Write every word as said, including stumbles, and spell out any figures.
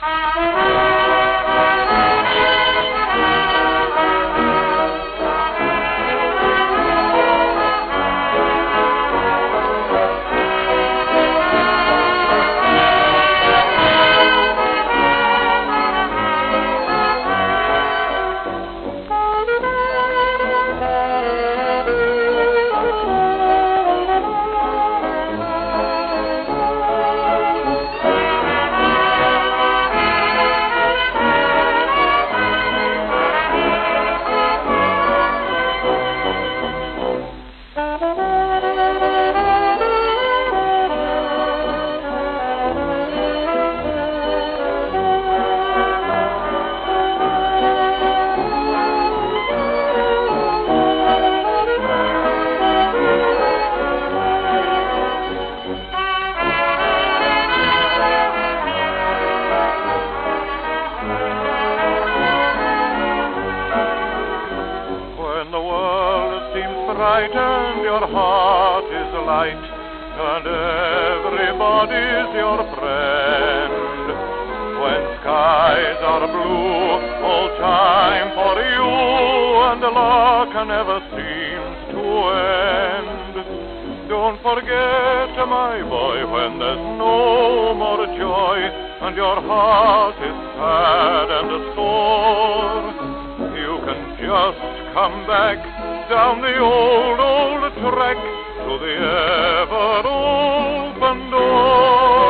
And your heart is light, and everybody's your friend. When skies are blue, all time for you, and luck never seems to end. Don't forget, my boy, when there's no more joy, and your heart is sad and sore, you can just come back down the old, old track to the ever open door.